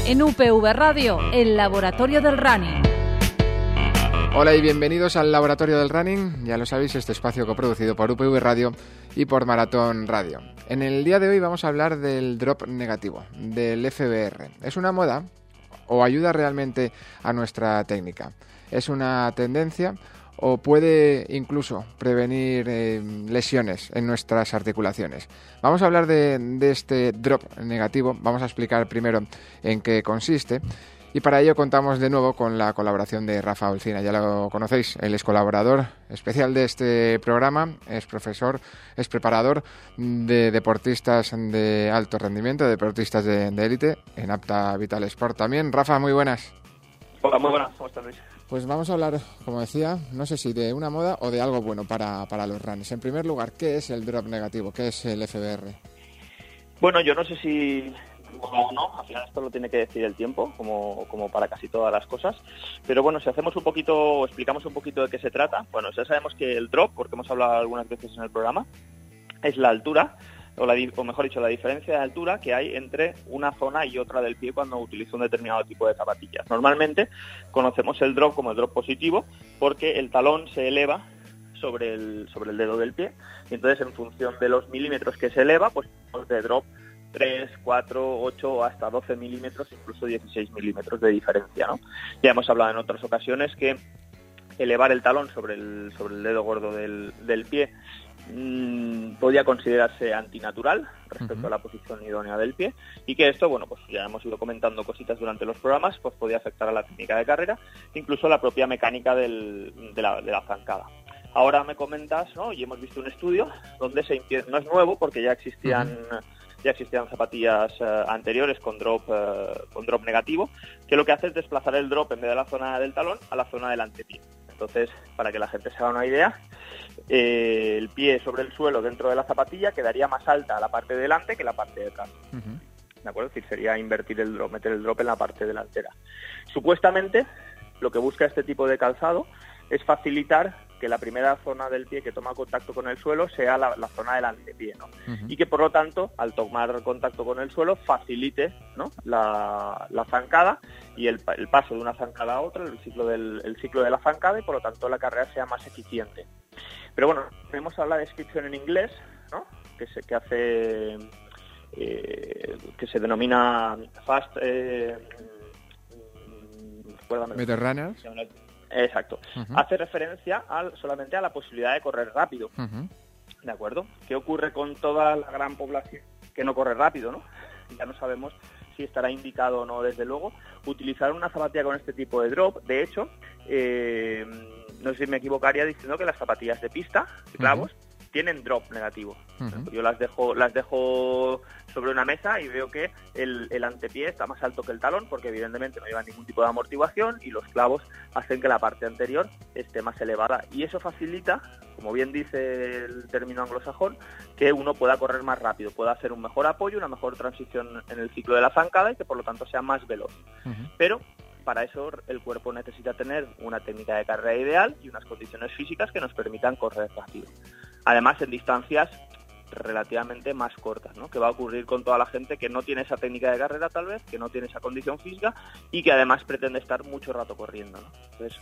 En UPV Radio, el laboratorio del running. Hola y bienvenidos al Laboratorio del Running. Ya lo sabéis, este espacio coproducido por UPV Radio y por Maratón Radio. En el día de hoy vamos a hablar del drop negativo, del FBR. ¿Es una moda o ayuda realmente a nuestra técnica? ¿Es una tendencia o puede incluso prevenir lesiones en nuestras articulaciones? Vamos a hablar de este drop negativo. Vamos a explicar primero en qué consiste. Y para ello contamos de nuevo con la colaboración de Rafa Olcina. Ya lo conocéis, él es colaborador especial de este programa, es profesor, es preparador de deportistas de alto rendimiento, de deportistas de élite en Apta Vital Sport también. Rafa, muy buenas. Hola, muy buenas. ¿Cómo estás, Luis? Pues vamos a hablar, como decía, no sé si de una moda o de algo bueno para los runners. En primer lugar, ¿qué es el drop negativo? ¿Qué es el FBR? Bueno, yo no sé si o no, al final esto lo tiene que decir el tiempo, como para casi todas las cosas. Pero bueno, si hacemos un poquito, o explicamos un poquito de qué se trata, bueno, ya sabemos que el drop, porque hemos hablado algunas veces en el programa, es la altura, o mejor dicho, la diferencia de altura que hay entre una zona y otra del pie cuando utilizo un determinado tipo de zapatillas. Normalmente conocemos el drop como el drop positivo porque el talón se eleva sobre el dedo del pie, y entonces en función de los milímetros que se eleva, pues de drop 3, 4, 8 o hasta 12 milímetros, incluso 16 milímetros de diferencia, ¿no? Ya hemos hablado en otras ocasiones que elevar el talón sobre el dedo gordo del pie podía considerarse antinatural respecto a la posición idónea del pie, y que esto, bueno, pues ya hemos ido comentando cositas durante los programas, pues podía afectar a la técnica de carrera, incluso a la propia mecánica de la zancada. Ahora me comentas, ¿no? Y hemos visto un estudio donde no es nuevo porque ya existían zapatillas anteriores con drop negativo, que lo que hace es desplazar el drop en vez de la zona del talón a la zona del antepié. Entonces, para que la gente se haga una idea, el pie sobre el suelo dentro de la zapatilla quedaría más alta la parte de delante que la parte de atrás. ¿De acuerdo? Es decir, sería invertir el drop, meter el drop en la parte delantera. Supuestamente, lo que busca este tipo de calzado es facilitar que la primera zona del pie que toma contacto con el suelo sea la zona del antepié, ¿no? Y que por lo tanto, al tomar contacto con el suelo, facilite, ¿no? la zancada y el paso de una zancada a otra, el ciclo de la zancada, y por lo tanto la carrera sea más eficiente. Pero bueno, tenemos ahora la descripción en inglés, ¿no? que se denomina Fast Meter Runners. Exacto. Hace referencia solamente a la posibilidad de correr rápido. ¿De acuerdo? ¿Qué ocurre con toda la gran población que no corre rápido, no? Ya no sabemos si estará indicado o no, desde luego, utilizar una zapatilla con este tipo de drop. De hecho, no sé si me equivocaría diciendo que las zapatillas de pista, de clavos, tienen drop negativo. Yo las dejo sobre una mesa y veo que el antepié está más alto que el talón, porque evidentemente no lleva ningún tipo de amortiguación, y los clavos hacen que la parte anterior esté más elevada, y eso facilita, como bien dice el término anglosajón, que uno pueda correr más rápido, pueda hacer un mejor apoyo, una mejor transición en el ciclo de la zancada, y que por lo tanto sea más veloz. Pero para eso el cuerpo necesita tener una técnica de carrera ideal y unas condiciones físicas que nos permitan correr rápido. Además, en distancias relativamente más cortas, ¿no? Que va a ocurrir con toda la gente que no tiene esa técnica de carrera, tal vez, que no tiene esa condición física y que además pretende estar mucho rato corriendo, ¿no? Entonces,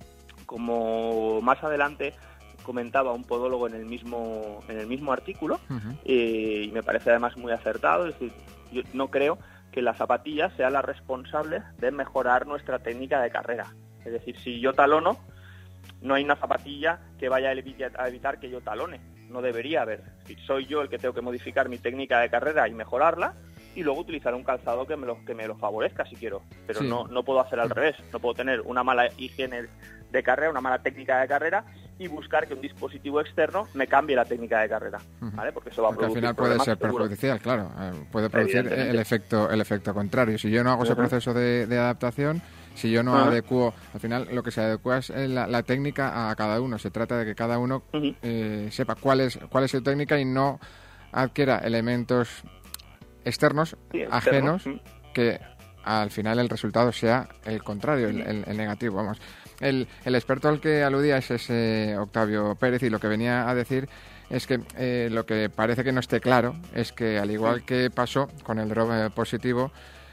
como más adelante comentaba un podólogo en el mismo artículo, y me parece además muy acertado, es decir, yo no creo que la zapatilla sea la responsable de mejorar nuestra técnica de carrera. Es decir, si yo talono, no hay una zapatilla que vaya a evitar que yo talone. No debería haber. Si soy yo el que tengo que modificar mi técnica de carrera y mejorarla, y luego utilizar un calzado que me lo favorezca si quiero. Pero sí, no puedo hacer al revés. No puedo tener una mala higiene de carrera, una mala técnica de carrera, y buscar que un dispositivo externo me cambie la técnica de carrera, ¿vale? Porque eso va a producir al final puede ser perjudicial, claro. Puede producir el efecto contrario. Si yo no hago ese proceso de adaptación, si yo no adecuo, al final lo que se adecua es la técnica a cada uno. Se trata de que cada uno sepa cuál es su técnica y no adquiera elementos externos, ajenos, que al final el resultado sea el contrario, el negativo. Vamos. El experto al que aludía es ese Octavio Pérez, y lo que venía a decir es que lo que parece que no esté claro es que, al igual que pasó con el drop positivo,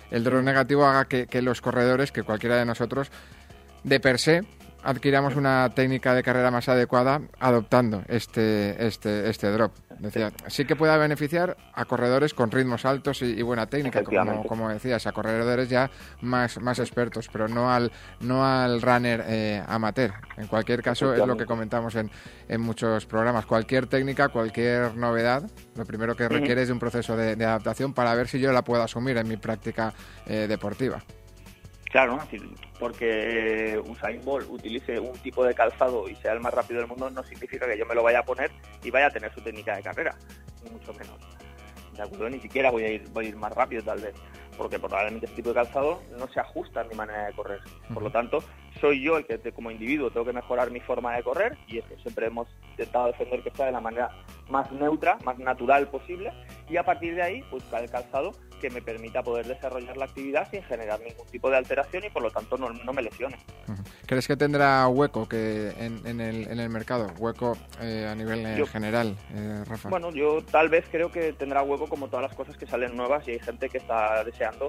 el drop negativo haga que los corredores, que cualquiera de nosotros, de per se, adquiramos una técnica de carrera más adecuada adoptando este drop. Decía, sí que pueda beneficiar a corredores con ritmos altos y buena técnica, como decías, a corredores ya más expertos, pero no al runner amateur. En cualquier caso, es lo que comentamos en muchos programas. Cualquier técnica, cualquier novedad, lo primero que requiere es de un proceso de adaptación para ver si yo la puedo asumir en mi práctica deportiva. Claro, porque Usain Bolt utilice un tipo de calzado y sea el más rápido del mundo no significa que yo me lo vaya a poner y vaya a tener su técnica de carrera, ni mucho menos. ¿De acuerdo? Ni siquiera voy a ir más rápido tal vez, porque probablemente este tipo de calzado no se ajusta a mi manera de correr. Por lo tanto, soy yo el que como individuo tengo que mejorar mi forma de correr, y esto siempre hemos intentado defender que sea de la manera más neutra, más natural posible, y a partir de ahí buscar el calzado que me permita poder desarrollar la actividad sin generar ningún tipo de alteración y por lo tanto no me lesione. ¿Crees que tendrá hueco en el mercado? ¿Hueco a nivel general, Rafa? Bueno, yo tal vez creo que tendrá hueco como todas las cosas que salen nuevas, y hay gente que está deseando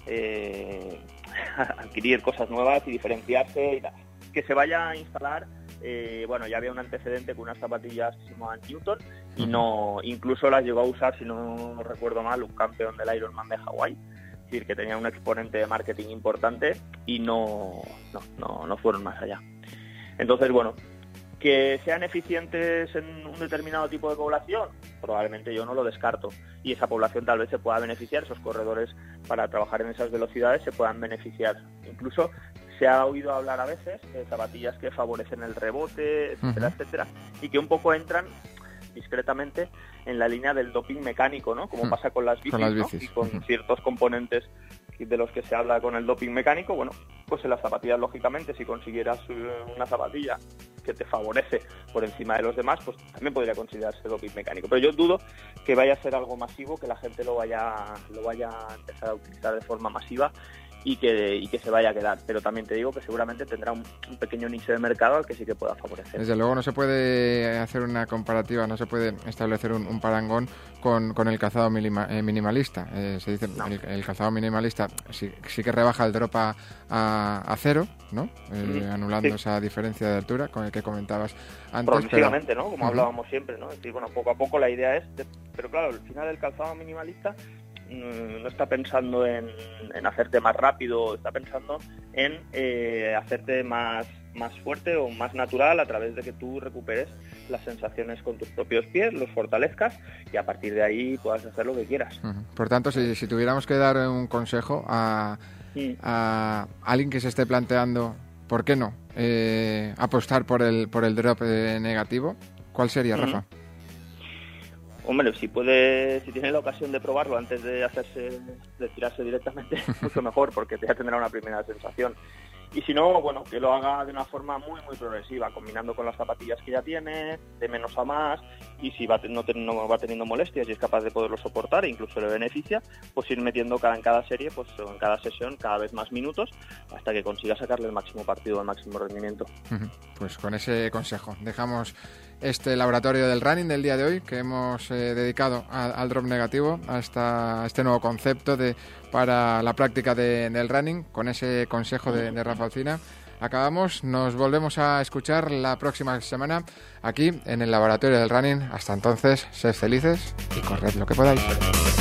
adquirir cosas nuevas y diferenciarse y tal. Que se vaya a instalar. Ya había un antecedente con unas zapatillas que se llamaban Newton y no, incluso las llegó a usar, si no recuerdo mal, un campeón del Ironman de Hawái. Es decir, que tenía un exponente de marketing importante y no fueron más allá. Entonces, bueno, que sean eficientes en un determinado tipo de población, probablemente yo no lo descarto, y esa población tal vez se pueda beneficiar, esos corredores para trabajar en esas velocidades se puedan beneficiar. Incluso se ha oído hablar a veces de zapatillas que favorecen el rebote, etcétera, etcétera, y que un poco entran discretamente en la línea del doping mecánico, ¿no? Como pasa con las bicis, ¿no? Y con ciertos componentes de los que se habla con el doping mecánico. Bueno, pues en las zapatillas, lógicamente, si consiguieras una zapatilla que te favorece por encima de los demás, pues también podría considerarse doping mecánico. Pero yo dudo que vaya a ser algo masivo, que la gente lo vaya a empezar a utilizar de forma masiva y que se vaya a quedar. Pero también te digo que seguramente tendrá un pequeño nicho de mercado al que sí que pueda favorecer. Desde luego no se puede hacer una comparativa, no se puede establecer un parangón con el calzado minimalista. Se dice el calzado minimalista sí que rebaja el drop a cero, ¿no? Anulando esa diferencia de altura con el que comentabas antes. Progresivamente, ¿no? Como hablábamos siempre, ¿no? Es decir, bueno, poco a poco la idea es... Pero claro, al final el calzado minimalista no está pensando en hacerte más rápido, está pensando en hacerte más fuerte o más natural a través de que tú recuperes las sensaciones con tus propios pies, los fortalezcas y a partir de ahí puedas hacer lo que quieras. Por tanto, si tuviéramos que dar un consejo a alguien que se esté planteando, ¿por qué no apostar por el drop negativo? ¿Cuál sería, Rafa? Hombre, si tiene la ocasión de probarlo antes de tirarse directamente, mucho mejor, porque ya tendrá una primera sensación. Y si no, bueno, que lo haga de una forma muy muy progresiva, combinando con las zapatillas que ya tiene, de menos a más, y si no va teniendo molestias y es capaz de poderlo soportar e incluso le beneficia, pues ir metiendo en cada serie, pues en cada sesión, cada vez más minutos, hasta que consiga sacarle el máximo partido, el máximo rendimiento. Pues con ese consejo dejamos este laboratorio del running del día de hoy, que hemos dedicado al drop negativo, hasta este nuevo concepto para la práctica del running, con ese consejo de Rafa Alsina. Acabamos, nos volvemos a escuchar la próxima semana aquí en el laboratorio del running. Hasta entonces, sed felices y corred lo que podáis.